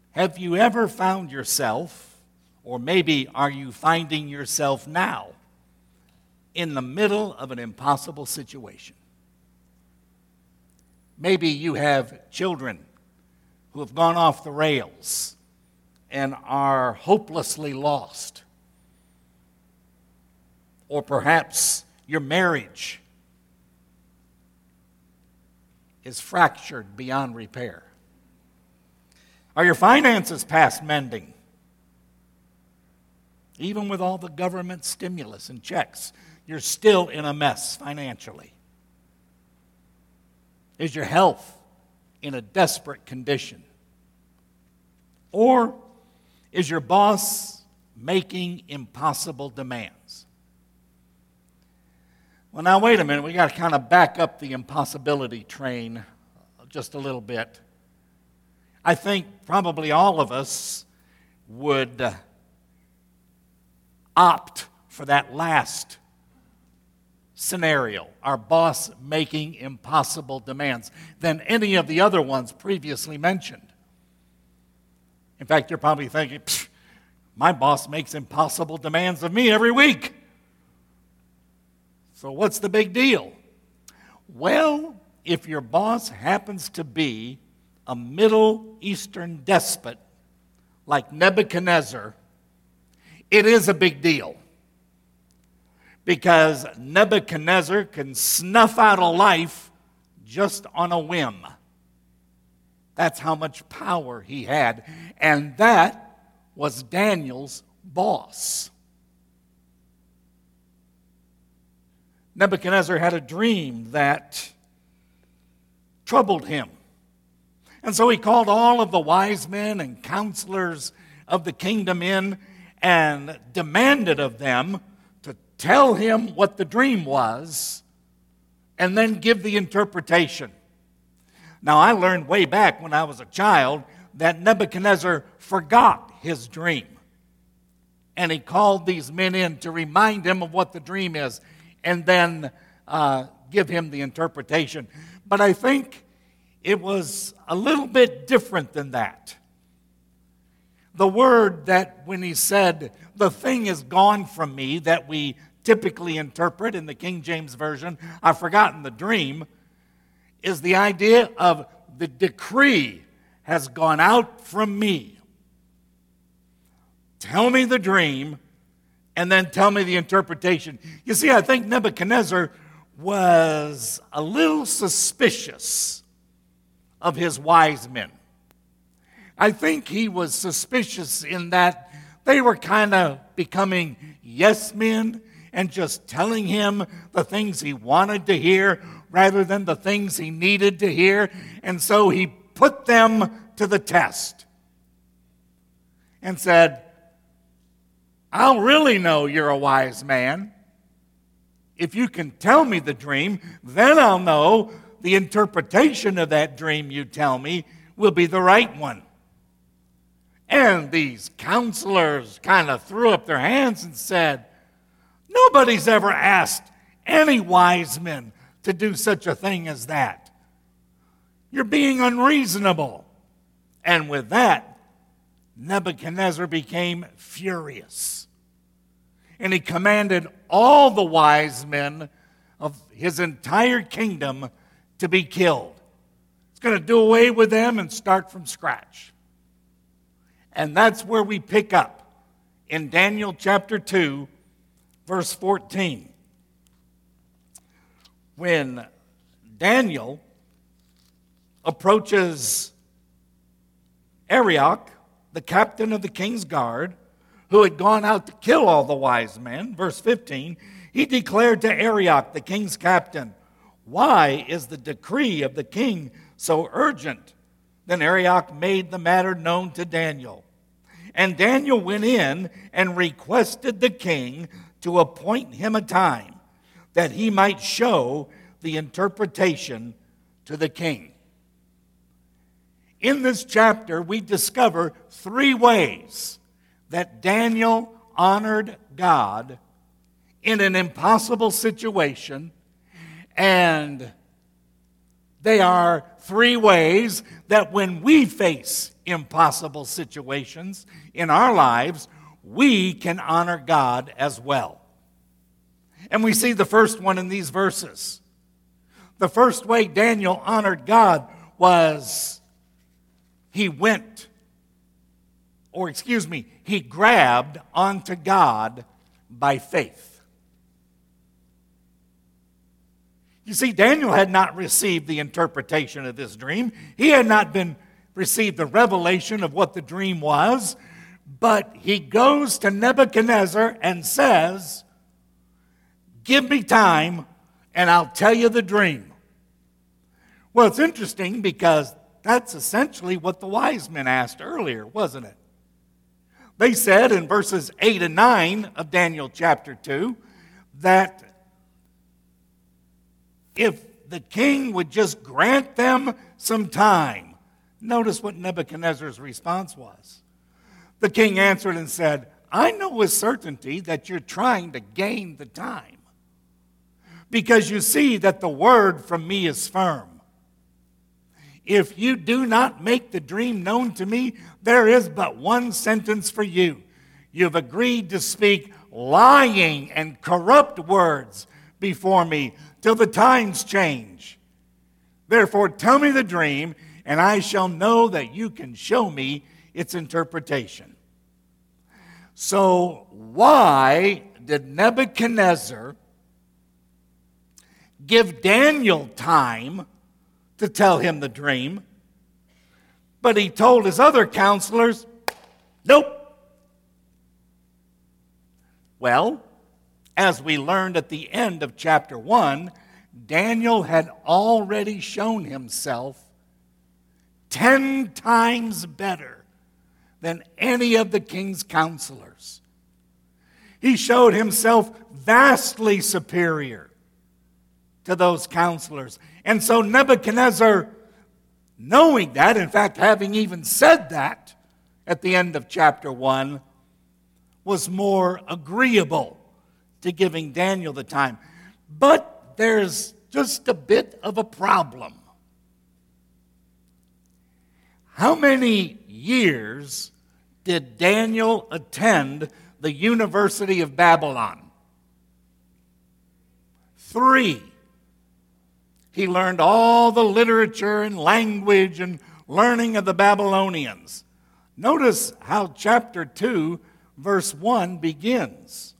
Have you ever found yourself, or maybe are you finding yourself now, in the middle of an impossible situation? Maybe you have children who have gone off the rails and are hopelessly lost. Or perhaps your marriage is fractured beyond repair. Are your finances past mending? Even with all the government stimulus and checks, you're still in a mess financially. Is your health in a desperate condition? Or is your boss making impossible demands? Well, now wait a minute. We got to kind of back up the impossibility train just a little bit. I think probably all of us would opt for that last scenario, our boss making impossible demands, than any of the other ones previously mentioned. In fact, you're probably thinking, my boss makes impossible demands of me every week. So what's the big deal? Well, if your boss happens to be a Middle Eastern despot like Nebuchadnezzar, it is a big deal. Because Nebuchadnezzar can snuff out a life just on a whim. That's how much power he had. And that was Daniel's boss. Nebuchadnezzar had a dream that troubled him. And so he called all of the wise men and counselors of the kingdom in and demanded of them to tell him what the dream was and then give the interpretation. Now, I learned way back when I was a child that Nebuchadnezzar forgot his dream. And he called these men in to remind him of what the dream is and then give him the interpretation. But I think it was a little bit different than that. The word that when he said, the thing is gone from me, that we typically interpret in the King James Version, I've forgotten the dream, is the idea of the decree has gone out from me. Tell me the dream, and then tell me the interpretation. You see, I think Nebuchadnezzar was a little suspicious of his wise men. I think he was suspicious in that they were kind of becoming yes men and just telling him the things he wanted to hear rather than the things he needed to hear. And so he put them to the test and said, I'll really know you're a wise man. If you can tell me the dream, then I'll know the interpretation of that dream you tell me will be the right one. And these counselors kind of threw up their hands and said, nobody's ever asked any wise men to do such a thing as that. You're being unreasonable. And with that, Nebuchadnezzar became furious. And he commanded all the wise men of his entire kingdom to be killed. He's going to do away with them and start from scratch. And that's where we pick up in Daniel chapter 2, verse 14. When Daniel approaches Arioch, the captain of the king's guard, who had gone out to kill all the wise men, verse 15, he declared to Arioch, the king's captain, why is the decree of the king so urgent? Then Arioch made the matter known to Daniel. And Daniel went in and requested the king to appoint him a time that he might show the interpretation to the king. In this chapter, we discover 3 ways that Daniel honored God in an impossible situation and They are three ways that when we face impossible situations in our lives, we can honor God as well. And we see the first one in these verses. The first way Daniel honored God was he grabbed onto God by faith. You see, Daniel had not received the interpretation of this dream. He had not received the revelation of what the dream was. But he goes to Nebuchadnezzar and says, "Give me time and I'll tell you the dream." Well, it's interesting because that's essentially what the wise men asked earlier, wasn't it? They said in verses 8 and 9 of Daniel chapter 2 that if the king would just grant them some time. Notice what Nebuchadnezzar's response was. The king answered and said, "I know with certainty that you're trying to gain the time, because you see that the word from me is firm. If you do not make the dream known to me, there is but one sentence for you. You've agreed to speak lying and corrupt words before me till the times change. Therefore, tell me the dream, and I shall know that you can show me its interpretation." So, why did Nebuchadnezzar give Daniel time to tell him the dream, but he told his other counselors, "Nope"? Well, as we learned at the end of chapter 1, Daniel had already shown himself 10 times better than any of the king's counselors. He showed himself vastly superior to those counselors. And so Nebuchadnezzar, knowing that, in fact, having even said that at the end of chapter 1, was more agreeable to giving Daniel the time. But there's just a bit of a problem. How many years did Daniel attend the University of Babylon? 3. He learned all the literature and language and learning of the Babylonians. Notice how chapter 2, verse 1 begins.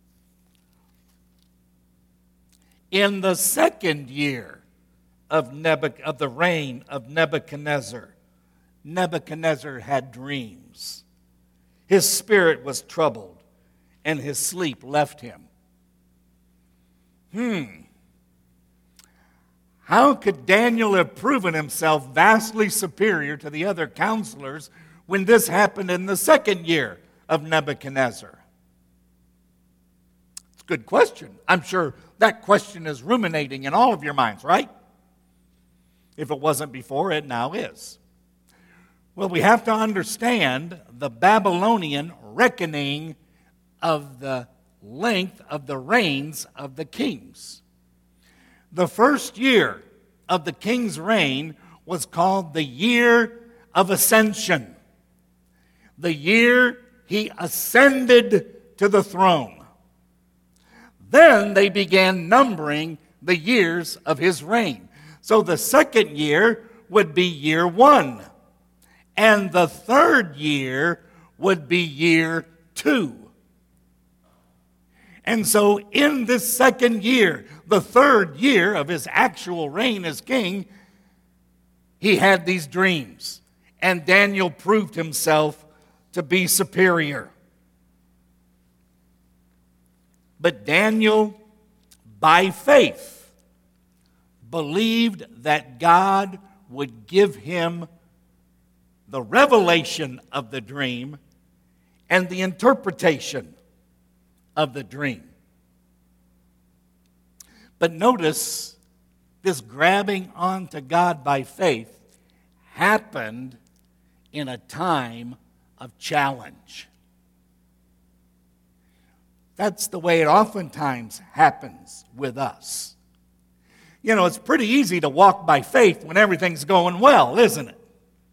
In the second year of the reign of Nebuchadnezzar, Nebuchadnezzar had dreams. His spirit was troubled, and his sleep left him. How could Daniel have proven himself vastly superior to the other counselors when this happened in the second year of Nebuchadnezzar? It's a good question. I'm sure that question is ruminating in all of your minds, right? If it wasn't before, it now is. Well, we have to understand the Babylonian reckoning of the length of the reigns of the kings. The first year of the king's reign was called the year of ascension, the year he ascended to the throne. Then they began numbering the years of his reign. So the second year would be year 1, and the third year would be year 2. And so in this second year, the third year of his actual reign as king, he had these dreams. And Daniel proved himself to be superior. But Daniel, by faith, believed that God would give him the revelation of the dream and the interpretation of the dream. But notice, this grabbing onto God by faith happened in a time of challenge. That's the way it oftentimes happens with us. You know, it's pretty easy to walk by faith when everything's going well, isn't it?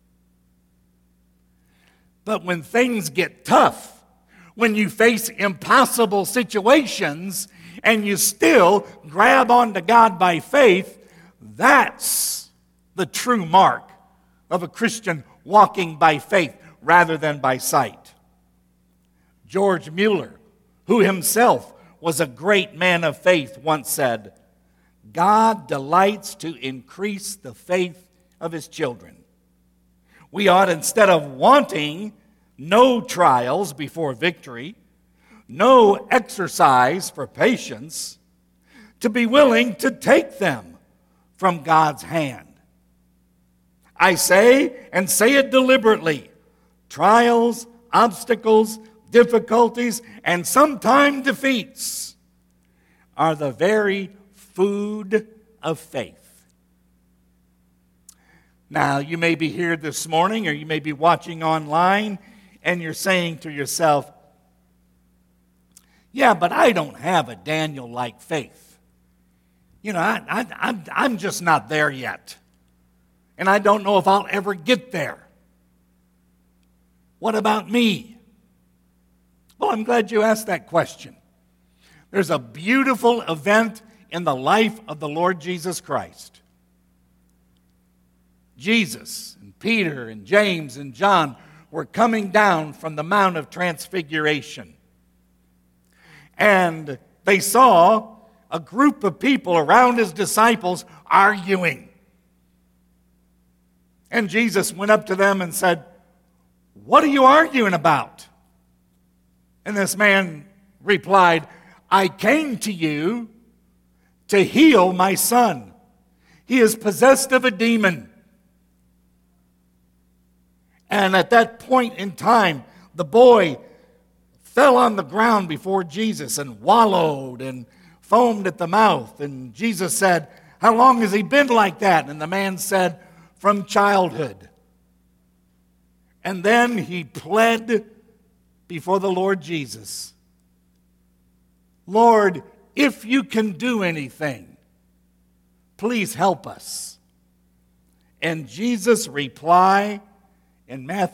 But when things get tough, when you face impossible situations and you still grab onto God by faith, that's the true mark of a Christian walking by faith rather than by sight. George Mueller, who himself was a great man of faith, once said, "God delights to increase the faith of his children." We ought, instead of wanting no trials before victory, no exercise for patience, to be willing to take them from God's hand. I say, and say it deliberately, trials, obstacles, difficulties, and sometimes defeats are the very food of faith. Now, you may be here this morning, or you may be watching online, and you're saying to yourself, yeah, but I don't have a Daniel-like faith. You know, I'm just not there yet. And I don't know if I'll ever get there. What about me? Well, I'm glad you asked that question. There's a beautiful event in the life of the Lord Jesus Christ. Jesus and Peter and James and John were coming down from the Mount of Transfiguration. And they saw a group of people around his disciples arguing. And Jesus went up to them and said, "What are you arguing about?" And this man replied, "I came to you to heal my son. He is possessed of a demon." And at that point in time, the boy fell on the ground before Jesus and wallowed and foamed at the mouth. And Jesus said, "How long has he been like that?" And the man said, "From childhood." And then he pled before the Lord Jesus, "Lord, if you can do anything, please help us." And Jesus' reply in Mark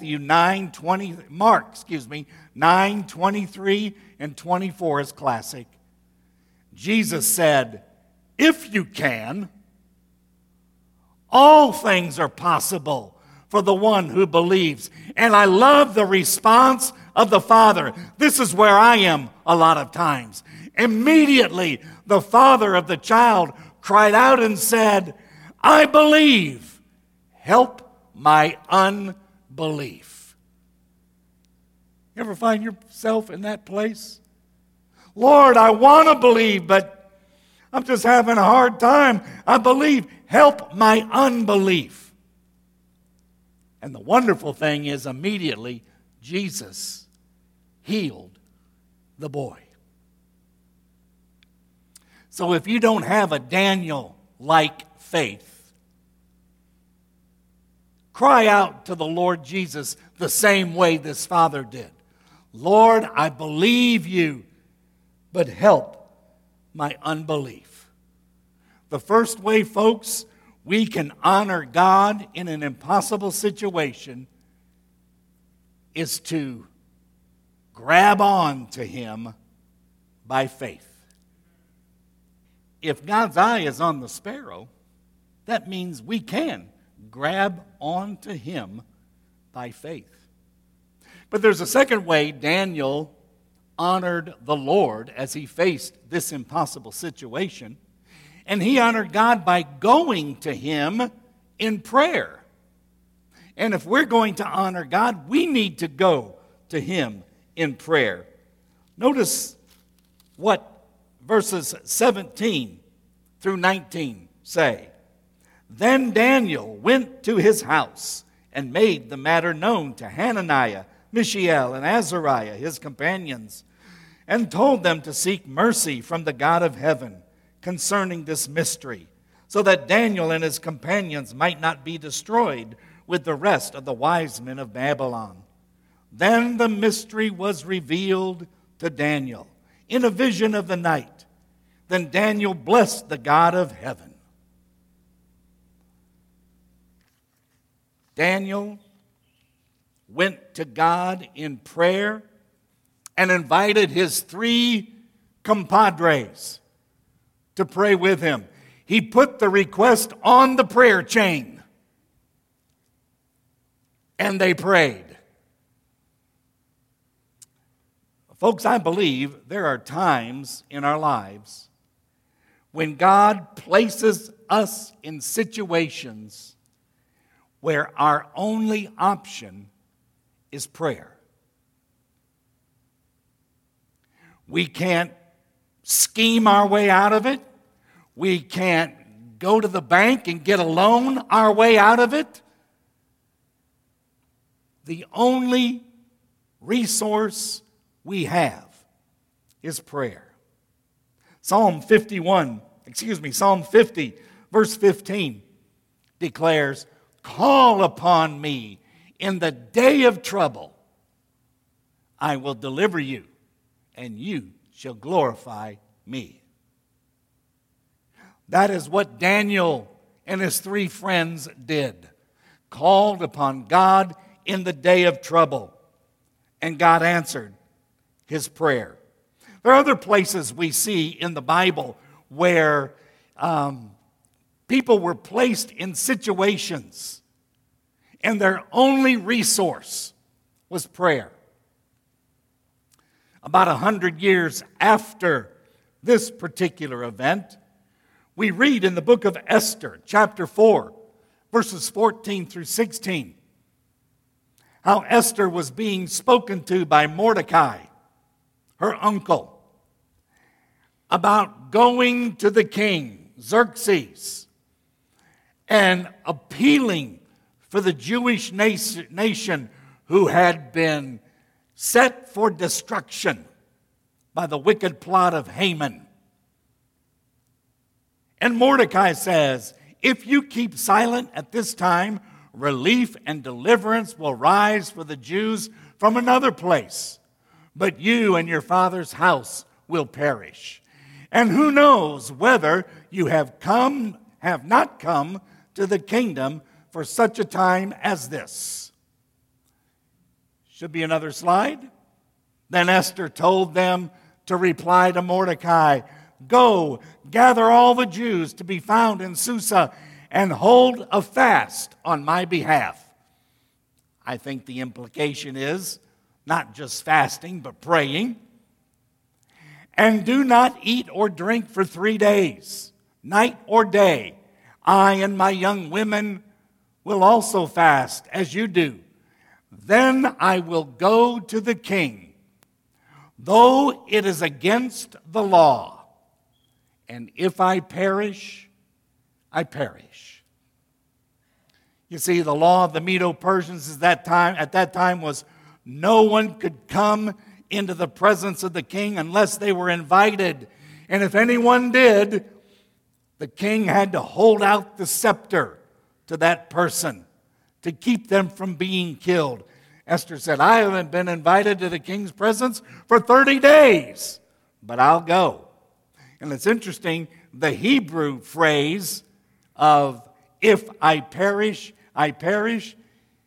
9:23 and 24 is classic. Jesus said, "If you can, all things are possible for the one who believes." And I love the response of the father. This is where I am a lot of times. Immediately, the father of the child cried out and said, "I believe. Help my unbelief." You ever find yourself in that place? "Lord, I want to believe, but I'm just having a hard time. I believe. Help my unbelief." And the wonderful thing is, immediately, Jesus healed the boy. So if you don't have a Daniel-like faith, cry out to the Lord Jesus the same way this father did. "Lord, I believe you, but help my unbelief." The first way, folks, we can honor God in an impossible situation is to grab on to him by faith. If God's eye is on the sparrow, that means we can grab on to him by faith. But there's a second way Daniel honored the Lord as he faced this impossible situation. And he honored God by going to him in prayer. And if we're going to honor God, we need to go to him in prayer. Notice what verses 17 through 19 say. Then Daniel went to his house and made the matter known to Hananiah, Mishael, and Azariah, his companions, and told them to seek mercy from the God of heaven concerning this mystery, so that Daniel and his companions might not be destroyed with the rest of the wise men of Babylon. Then the mystery was revealed to Daniel in a vision of the night. Then Daniel blessed the God of heaven. Daniel went to God in prayer and invited his 3 compadres to pray with him. He put the request on the prayer chain, and they prayed. Folks, I believe there are times in our lives when God places us in situations where our only option is prayer. We can't scheme our way out of it. We can't go to the bank and get a loan our way out of it. The only resource we have is prayer. Psalm 50, verse 15 declares, "Call upon me in the day of trouble. I will deliver you, and you shall glorify me." That is what Daniel and his 3 friends did. Called upon God in the day of trouble, and God answered his prayer. There are other places we see in the Bible where people were placed in situations and their only resource was prayer. About 100 years after this particular event, we read in the book of Esther, chapter 4, verses 14 through 16, how Esther was being spoken to by Mordecai, her uncle, about going to the king, Xerxes, and appealing for the Jewish nation who had been set for destruction by the wicked plot of Haman. And Mordecai says, "If you keep silent at this time, relief and deliverance will rise for the Jews from another place. But you and your father's house will perish. And who knows whether you have not come to the kingdom for such a time as this." Should be another slide. Then Esther told them to reply to Mordecai, "Go, gather all the Jews to be found in Susa and hold a fast on my behalf." I think the implication is not just fasting, but praying. "And do not eat or drink for 3 days, night or day. I and my young women will also fast as you do. Then I will go to the king, though it is against the law. And if I perish, I perish." You see, the law of the Medo-Persians at that time was no one could come into the presence of the king unless they were invited. And if anyone did, the king had to hold out the scepter to that person to keep them from being killed. Esther said, "I haven't been invited to the king's presence for 30 days, but I'll go." And it's interesting, the Hebrew phrase of "if I perish, I perish"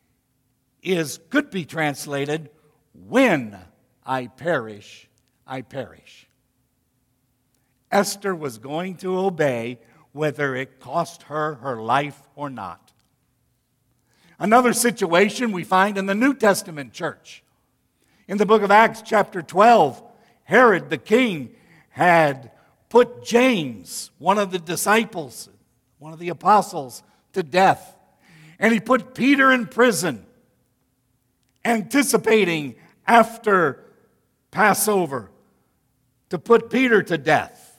could be translated, "when I perish, I perish." Esther was going to obey whether it cost her her life or not. Another situation we find in the New Testament church. In the book of Acts chapter 12, Herod the king had put James, one of the disciples, one of the apostles, to death. And he put Peter in prison, anticipating after Passover to put Peter to death.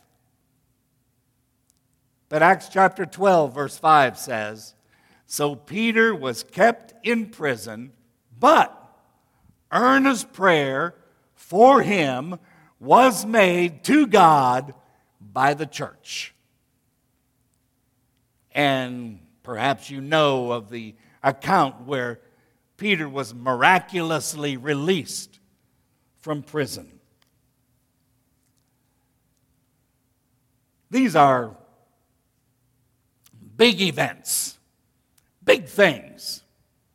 But Acts chapter 12, verse 5 says, "So Peter was kept in prison, but earnest prayer for him was made to God by the church." And perhaps you know of the account where Peter was miraculously released from prison. These are big events, big things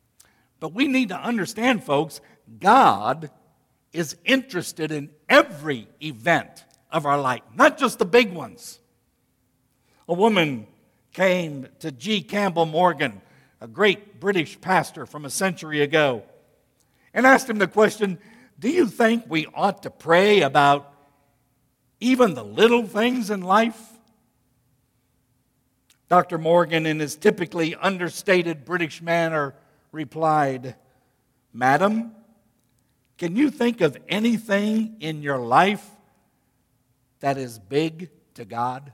But we need to understand, folks, God is interested in every event of our life, not just the big ones. A woman came to G. Campbell Morgan, a great British pastor from a century ago, and asked him the question, do you think we ought to pray about even the little things in life? Dr. Morgan, in his typically understated British manner, replied, Madam, can you think of anything in your life that is big to God?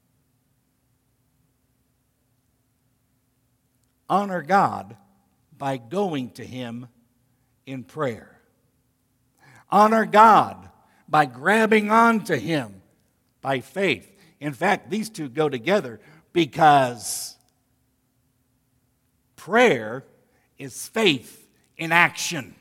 Honor God by going to Him in prayer. Honor God by grabbing onto Him by faith. In fact, these two go together because prayer is faith in action.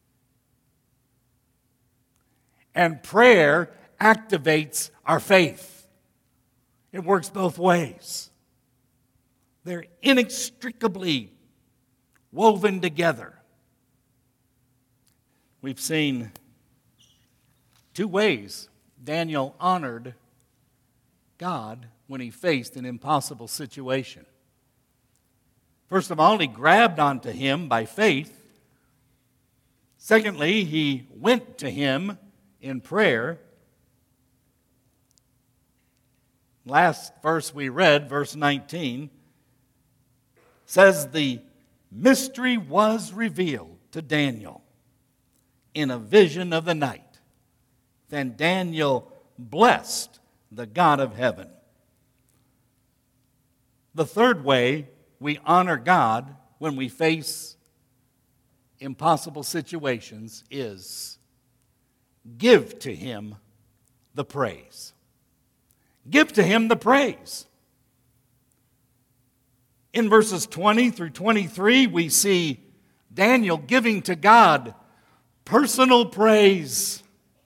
And prayer activates our faith. It works both ways. They're inextricably woven together. We've seen two ways Daniel honored God when he faced an impossible situation. First of all, he grabbed onto Him by faith. Secondly, he went to Him in prayer. Last verse we read, verse 19, says the mystery was revealed to Daniel in a vision of the night. Then Daniel blessed the God of heaven. The third way we honor God when we face impossible situations is give to Him the praise. Give to Him the praise. In verses 20 through 23, we see Daniel giving to God personal praise.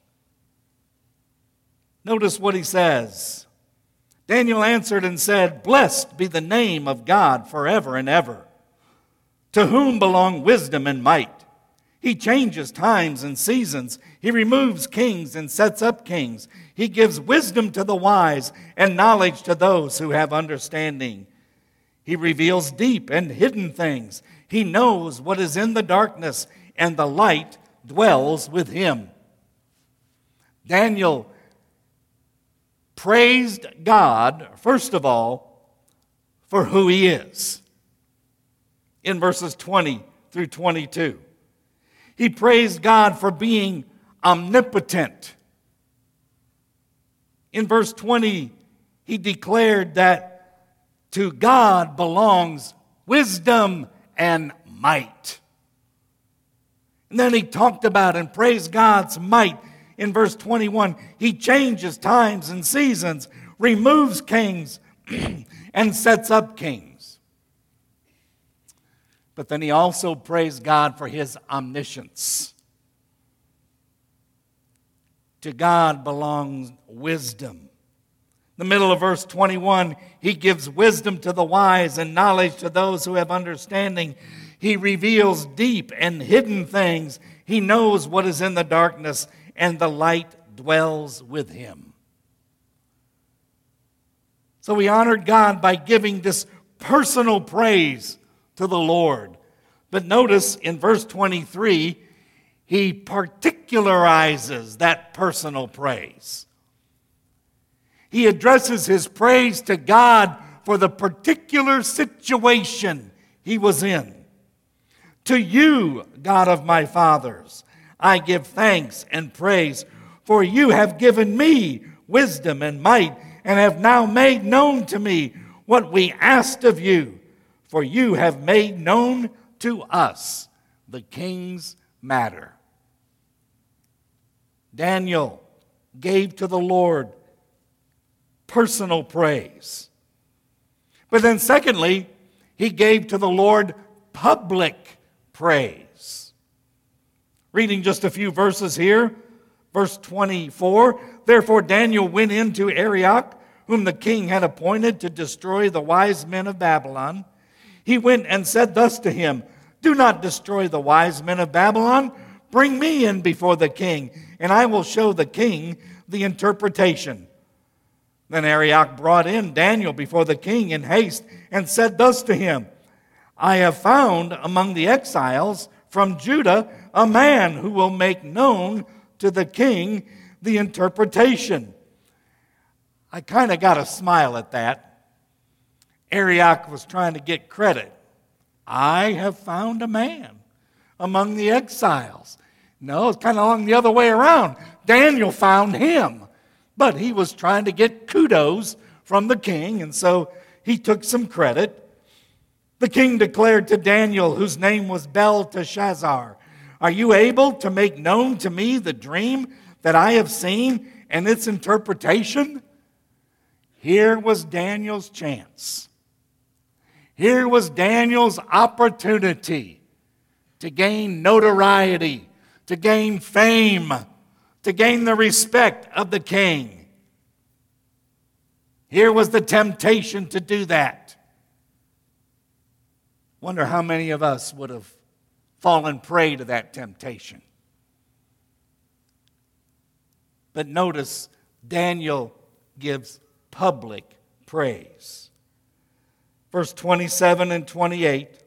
Notice what he says. Daniel answered and said, Blessed be the name of God forever and ever, to whom belong wisdom and might. He changes times and seasons. He removes kings and sets up kings. He gives wisdom to the wise and knowledge to those who have understanding. He reveals deep and hidden things. He knows what is in the darkness, and the light dwells with him. Daniel praised God, first of all, for who He is. In verses 20 through 22. He praised God for being omnipotent. In verse 20, he declared that to God belongs wisdom and might. And then he talked about and praised God's might. In verse 21, He changes times and seasons, removes kings, and sets up kings. But then he also praised God for His omniscience. To God belongs wisdom. In the middle of verse 21, He gives wisdom to the wise and knowledge to those who have understanding. He reveals deep and hidden things. He knows what is in the darkness, and the light dwells with Him. So we honored God by giving this personal praise to the Lord. But notice in verse 23, he particularizes that personal praise. He addresses his praise to God for the particular situation he was in. To you, God of my fathers, I give thanks and praise, for you have given me wisdom and might, and have now made known to me what we asked of you. For you have made known to us the king's matter. Daniel gave to the Lord personal praise. But then secondly, he gave to the Lord public praise. Reading just a few verses here, verse 24, Therefore Daniel went into Arioch, whom the king had appointed to destroy the wise men of Babylon. He went and said thus to him, Do not destroy the wise men of Babylon. Bring me in before the king, and I will show the king the interpretation." Then Arioch brought in Daniel before the king in haste and said thus to him, "I have found among the exiles from Judah a man who will make known to the king the interpretation." I kind of got a smile at that. Arioch was trying to get credit. I have found a man among the exiles. No, it's kind of along the other way around. Daniel found him, but he was trying to get kudos from the king, and so he took some credit. The king declared to Daniel, whose name was Belteshazzar, "Are you able to make known to me the dream that I have seen and its interpretation?" Here was Daniel's chance. Here was Daniel's opportunity to gain notoriety, to gain fame, to gain the respect of the king. Here was the temptation to do that. Wonder how many of us would have fallen prey to that temptation. But notice, Daniel gives public praise. Verse 27 and 28.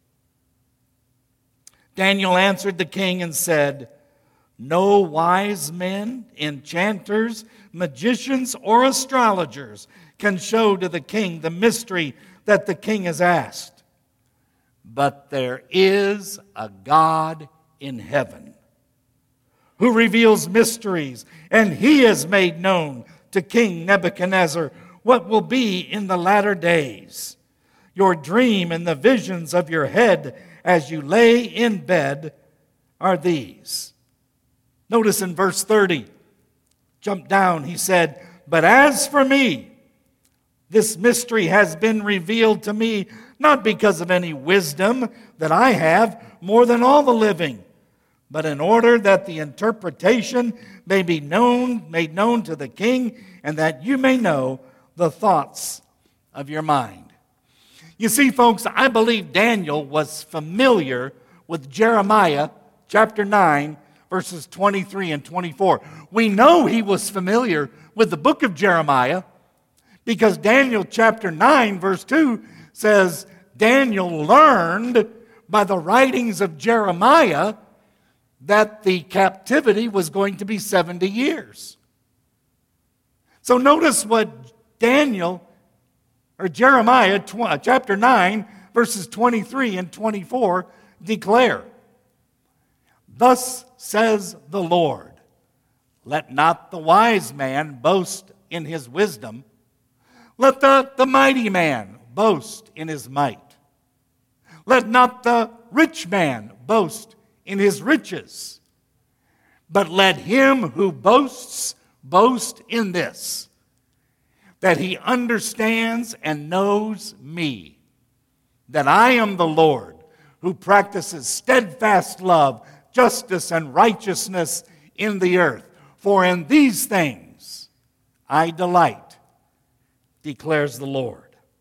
Daniel answered the king and said, "No wise men, enchanters, magicians, or astrologers can show to the king the mystery that the king has asked. But there is a God in heaven who reveals mysteries, and he has made known to King Nebuchadnezzar what will be in the latter days. Your dream and the visions of your head as you lay in bed are these." Notice in verse 30, jump down, he said, "But as for me, this mystery has been revealed to me not because of any wisdom that I have more than all the living, but in order that the interpretation may be made known to the king, and that you may know the thoughts of your mind." You see, folks, I believe Daniel was familiar with Jeremiah chapter 9, verses 23 and 24. We know he was familiar with the book of Jeremiah because Daniel chapter 9, verse 2 says, Daniel learned by the writings of Jeremiah that the captivity was going to be 70 years. So notice what Jeremiah chapter 9, verses 23 and 24 declare. "Thus says the Lord, let not the wise man boast in his wisdom. Let the mighty man boast in his might. Let not the rich man boast in his riches. But let him who boasts boast in this, that he understands and knows me, that I am the Lord who practices steadfast love, justice, and righteousness in the earth. For in these things I delight, declares the Lord."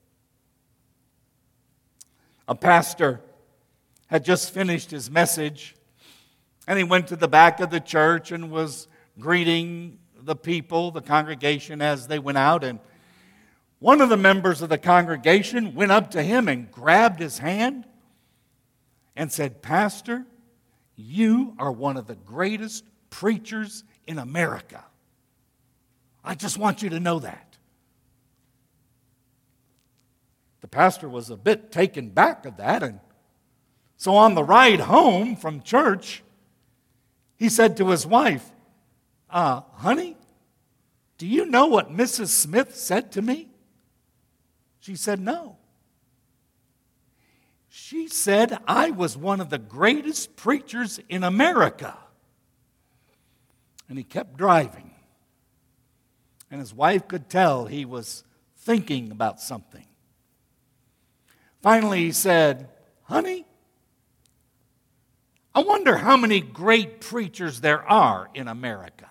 A pastor had just finished his message, and he went to the back of the church and was greeting the people, the congregation, as they went out. And one of the members of the congregation went up to him and grabbed his hand and said, "Pastor, you are one of the greatest preachers in America. I just want you to know that." The pastor was a bit taken back of that, and so on the ride home from church, he said to his wife, "Honey, do you know what Mrs. Smith said to me?" She said, "No." "She said I was one of the greatest preachers in America." And he kept driving. And his wife could tell he was thinking about something. Finally, he said, "Honey, I wonder how many great preachers there are in America."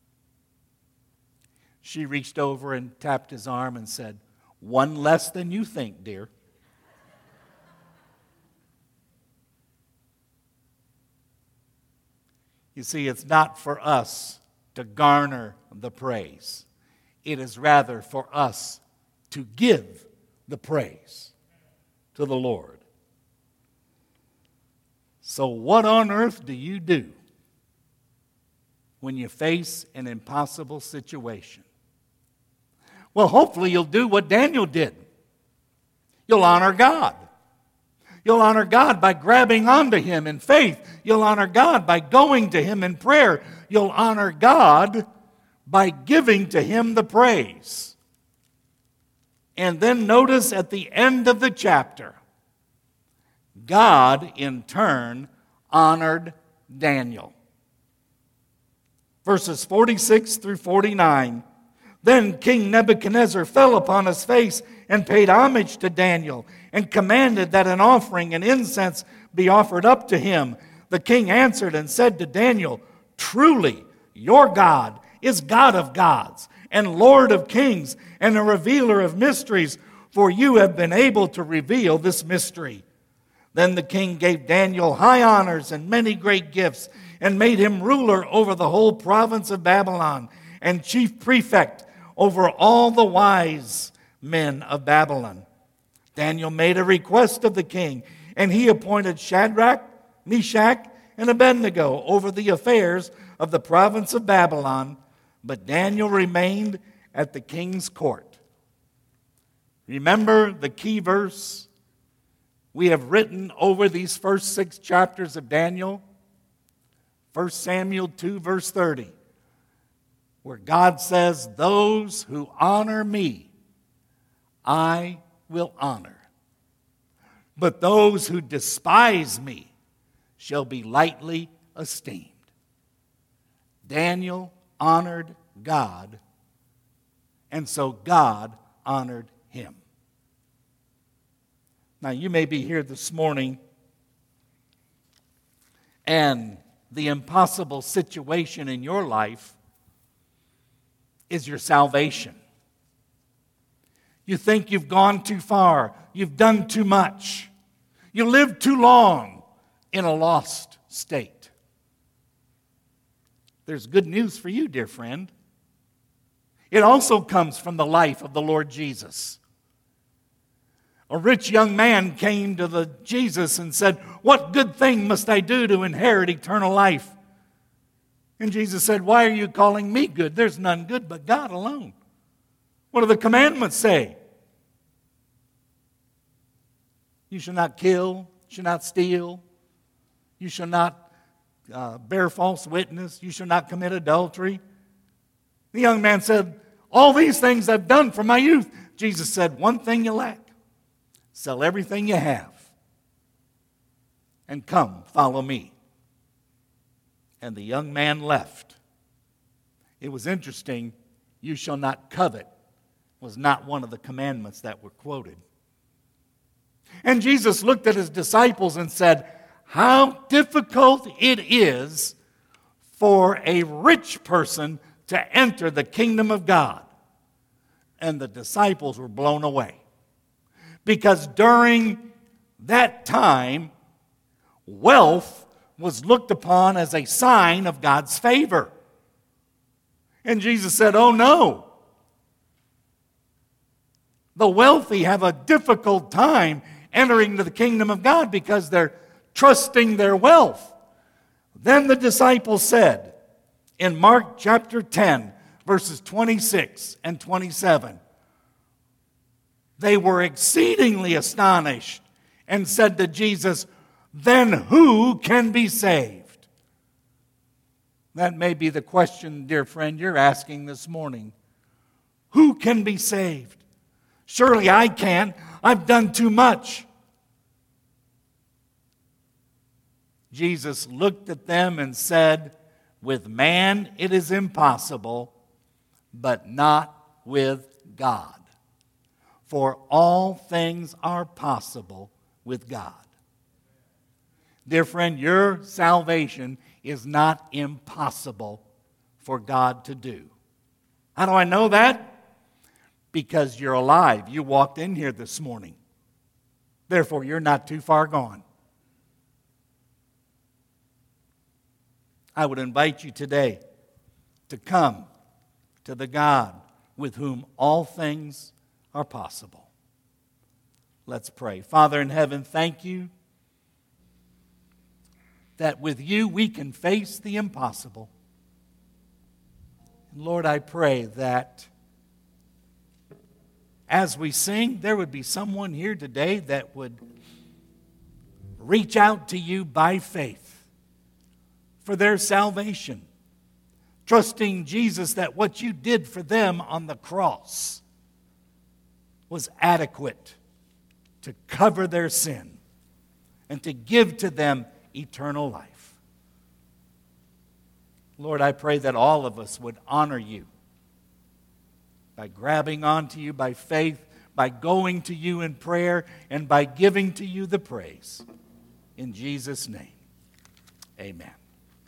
She reached over and tapped his arm and said, "One less than you think, dear." You see, it's not for us to garner the praise. It is rather for us to give the praise to the Lord. So what on earth do you do when you face an impossible situation? Well, hopefully you'll do what Daniel did. You'll honor God. You'll honor God by grabbing onto Him in faith. You'll honor God by going to Him in prayer. You'll honor God by giving to Him the praise. And then notice at the end of the chapter, God in turn honored Daniel. Verses 46 through 49. Then King Nebuchadnezzar fell upon his face and paid homage to Daniel and commanded that an offering and incense be offered up to him. The king answered and said to Daniel, "Truly, your God is God of gods and Lord of kings and a revealer of mysteries, for you have been able to reveal this mystery." Then the king gave Daniel high honors and many great gifts and made him ruler over the whole province of Babylon and chief prefect over all the wise men of Babylon. Daniel made a request of the king, and he appointed Shadrach, Meshach, and Abednego over the affairs of the province of Babylon, but Daniel remained at the king's court. Remember the key verse we have written over these first 6 chapters of Daniel? 1 Samuel 2, verse 30. Where God says, "Those who honor me, I will honor. But those who despise me shall be lightly esteemed." Daniel honored God, and so God honored him. Now, you may be here this morning, and the impossible situation in your life is your salvation. You think you've gone too far. You've done too much. You lived too long in a lost state. There's good news for you, dear friend. It also comes from the life of the Lord Jesus. A rich young man came to Jesus and said, "What good thing must I do to inherit eternal life?" And Jesus said, "Why are you calling me good? There's none good but God alone. What do the commandments say? You shall not kill, you shall not steal, you shall not bear false witness, you shall not commit adultery." The young man said, "All these things I've done from my youth." Jesus said, "One thing you lack. Sell everything you have and come follow me." And the young man left. It was interesting. "You shall not covet" was not one of the commandments that were quoted. And Jesus looked at his disciples and said, "How difficult it is for a rich person to enter the kingdom of God." And the disciples were blown away. Because during that time, wealth was looked upon as a sign of God's favor. And Jesus said, "Oh no. The wealthy have a difficult time entering the kingdom of God because they're trusting their wealth." Then the disciples said in Mark chapter 10, verses 26 and 27, they were exceedingly astonished and said to Jesus, "Then who can be saved?" That may be the question, dear friend, you're asking this morning. Who can be saved? Surely I can't. I've done too much. Jesus looked at them and said, "With man it is impossible, but not with God. For all things are possible with God." Dear friend, your salvation is not impossible for God to do. How do I know that? Because you're alive. You walked in here this morning. Therefore, you're not too far gone. I would invite you today to come to the God with whom all things are possible. Let's pray. Father in heaven, thank you that with you we can face the impossible. And Lord, I pray that as we sing, there would be someone here today that would reach out to you by faith for their salvation, trusting Jesus that what you did for them on the cross was adequate to cover their sin and to give to them eternal life. Lord, I pray that all of us would honor you by grabbing onto you by faith, by going to you in prayer, and by giving to you the praise. In Jesus' name, amen.